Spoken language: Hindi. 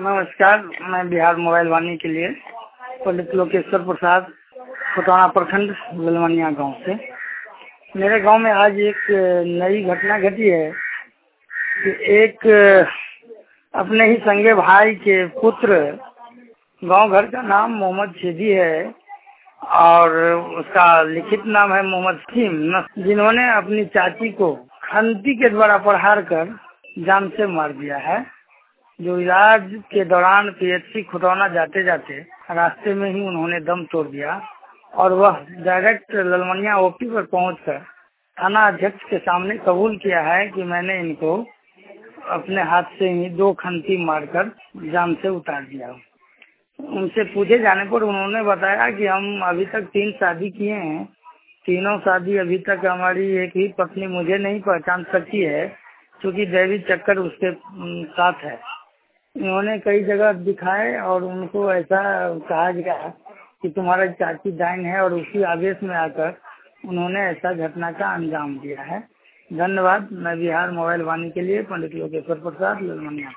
नमस्कार। मैं बिहार मोबाइल वाणी के लिए पंडित लोकेश्वर प्रसाद, खुटौना प्रखंड, ललवनिया गांव से। मेरे गांव में आज एक नई घटना घटी है कि एक अपने ही संगे भाई के पुत्र, गांव घर का नाम मोहम्मद शेदी है और उसका लिखित नाम है मोहम्मद फहीम, जिन्होंने अपनी चाची को खंती के द्वारा प्रहार कर जान से मार दिया है। जो इलाज के दौरान पीएचसी खुटौना जाते जाते रास्ते में ही उन्होंने दम तोड़ दिया और वह डायरेक्ट ललवनिया ओपी पर पहुंचकर थाना अध्यक्ष के सामने कबूल किया है कि मैंने इनको अपने हाथ से ही 2 खंती मारकर जान से उतार दिया। उनसे पूछे जाने पर उन्होंने बताया कि हम अभी तक 3 शादी किए हैं, तीनों शादी अभी तक हमारी एक ही पत्नी मुझे नहीं पहचान सकी है क्योंकि दैवी चक्कर उसके साथ है। उन्होंने कई जगह दिखाए और उनको ऐसा कहा गया कि तुम्हारा चाची डाइन है और उसी आवेश में आकर उन्होंने ऐसा घटना का अंजाम दिया है। धन्यवाद। मैं बिहार मोबाइल वाणी के लिए पंडित लोकेश्वर प्रसाद, ललवनिया।